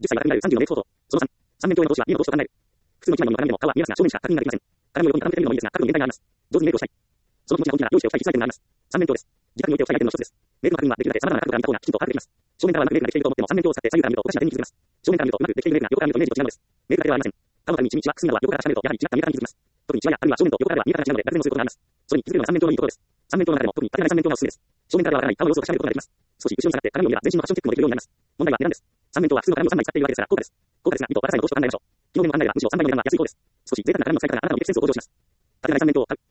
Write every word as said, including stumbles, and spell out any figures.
じゅっさいは鏡になるさんじゅうの名相当。そのさん、三面鏡への投資は家の投資と考える。普通の一枚の鏡でも顔は見えますが、正面しか確認ができません。鏡を横に傾けてみるのもいいですが、角度に限界があります。上手にメイクをしたい。その気持ちが本気なら用意しておきたい小さい点があります。三面鏡です。自宅に置いておきたいアイテムの一つです。メイクの確認はできるだけ様々な角度から見た方がきちんと把握できます。正面からはうまくメイクができていると思っても、三面鏡を使って左右から見るとおかしな点に気づきます。正面から見るとうまくできているメイクが横から見るとイメージと違うのです。メイクだけではありません。顔のために一日はくすみなどは横から下見るとやはり違った見え方に気づきます。特にシワやあるいは正面と横からでは見え方が違うので、誰でもそういうことがあります。それに気づくのが三面鏡のいいところです。三面鏡の中でも特に当たり前三面鏡がおすすめです。正面からではわからない顔の様子を確かめることができます。少し後ろに下がって鏡を見れば全身のファッションチェックもできるようになります。問題は値段です。三面鏡は普通の鏡をさんまい使っているわけですから高価です。高価ですが、意図、バラサイの投資と考えましょう。基本面の考えではむしろさんばいの値段が安い方です。少し贅沢な鏡の使い方があなたのエクセンスを向上します。立てない三面鏡を買う。